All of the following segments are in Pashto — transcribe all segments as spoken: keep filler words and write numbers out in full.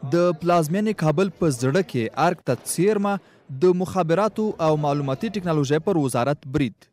د پلازمینې کابل په زړه کې ارګ ته څیرمه د مخابراتو او معلوماتي ټکنالوژۍ پر وزارت برید.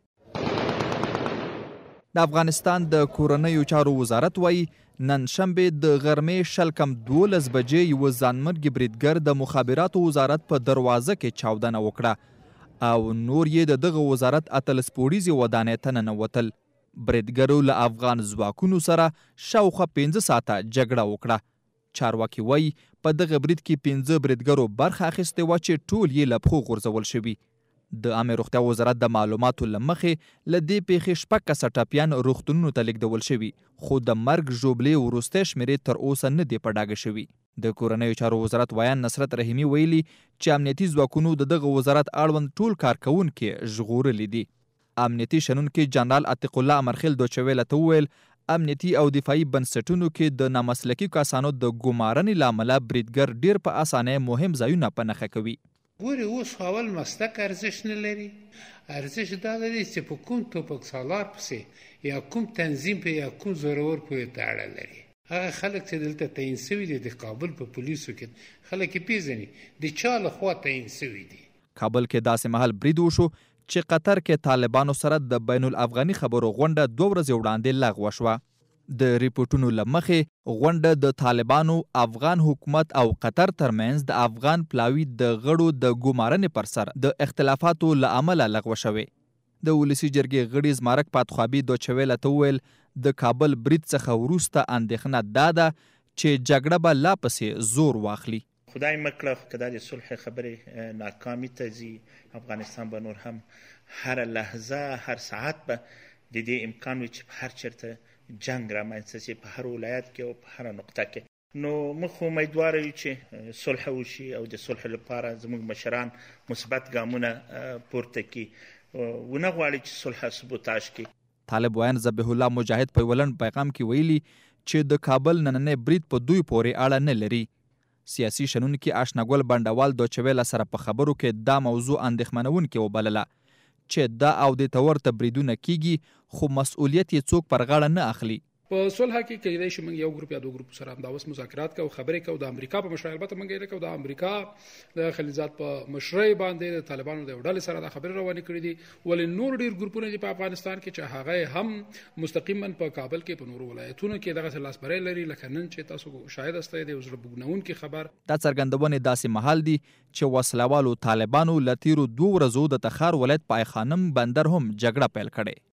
د افغانستان د کورنیو چارو وزارت وایي نن شنبه د غرمې شل کم دولس بجې یوه ځانمرګي بریدګر د مخابراتو وزارت په دروازه کې چاودنه وکړه او نور یې د دغه وزارت اتلس پوړیزې ودانۍ ته ننوتل. بریدګرو له افغان ځواکونو سره شاوخوا پنځه ساعته جګړه وکړه. چارواکي وایي په دغه برید کې پنځه بریدګرو برخه اخیستې وه چې ټول یې له پښو غورځول شوي. د عامه روغتیا وزارت د معلوماتو له مخې له دې پیښې شپږ کسه ټپیان روغتونونو ته لیږدول شوي، خو د مرګ ژوبلې وروستی شمېرې تر اوسه نه دي په ډاګه شوي. د کورنیو چارو وزارت ویان نصرت رحیمي ویلي چې امنیتي ځواکونو د دغه وزارت اړوند ټول کارکوونکي ژغورلي دي. امنیتي شنونکي جنرال عتیق الله امرخیل دوچه ویله ته وویل امنیتي او دفاعي بنسټونو کې د نامسلکي کسانو د ګمارنې له امله بریدګر ډیر په اسانۍ مهم ځایونه په نښه کوي. ګورې اوس اول مسلک ارزښت نه لري. ارزښت دا دی چې په کوم توپک سالار پسې یا کوم تنظیم په یا کوم زورور پورې تړاو لري. هغه خلک چې دلته تعیین شوي دي د کابل په پولیسو کې خلک یې پیژني د چا لخوا تعیین شوي دي. کابل کې داسې مهال برید وشو چې قطر کې طالبانو سره د بین الافغاني خبرو غونډه دوه ورځې وړاندې لغوه شوه. د ریپورټونو له مخې غونډه د طالبانو، افغان حکومت او قطر ترمنځ د افغان پلاوي د غړو د ګمارنې پر سر د اختلافاتو له امله لغوه شوې. د ولسي جرګې غړي زمارک پاتخوابي دوچه ویله ته وویل د کابل برید څخه وروسته اندېښنه دا ده چې جګړه به لا پسې زور واخلي. خدای مکړه خو که دا د صلح خبرې ناکامي ته ځي، افغانستان به نور هم هر لحظه هر ساعت به د دې امکان وي چې په هر چېرته جنگ رامنځته شي، په هر ولایت کې او په هره نقطه کې. نو موږ امیدواره یو چې صلح وشي او د صلح لپاره زموږ مشران مثبت ګامونه پورته کړي، ونه غواړي چې صلح سبوتاژ کړي. طالب ویان ذبیح الله مجاهد په ولنډ پیغام کې ویلي چې د کابل نننی برید په دوی پورې اړه نه لري. سیاسي شنونکي آشناګل بنډوال دوچه ویله سره په خبرو کې دا موضوع اندېښمنونکې وبلله چې دا او د تورته بریدونه کیږي خو مسؤلیت یې څوک پر غاړه نه اخلي. په صلح کې کېدای شي موږ یو ګروپ یا دوه ګروپ سره همداوس مذاکرات کوو، خبرې کوو د امریکا په مشرۍ. البته موږ یې کوو د امریکا د خلیجات په مشرۍ باندې د طالبانو د ډلې سره د خبرې روانې کړې دي. ولې نور ډیر ګروپونه دي په افغانستان کې چې هغه هم مستقیما په کابل کې په نورو ولایتونو کې دغه لاسبري لري، لکه نن چې تاسو شاهد استئ د زړه بوګنونکي خبر. دا څرګندونه داسې محل دي چې وسلوالو طالبانو له تیرو دوه ورځو د تخار ولایت پای خانم بندر هم جګړه پیل کړې.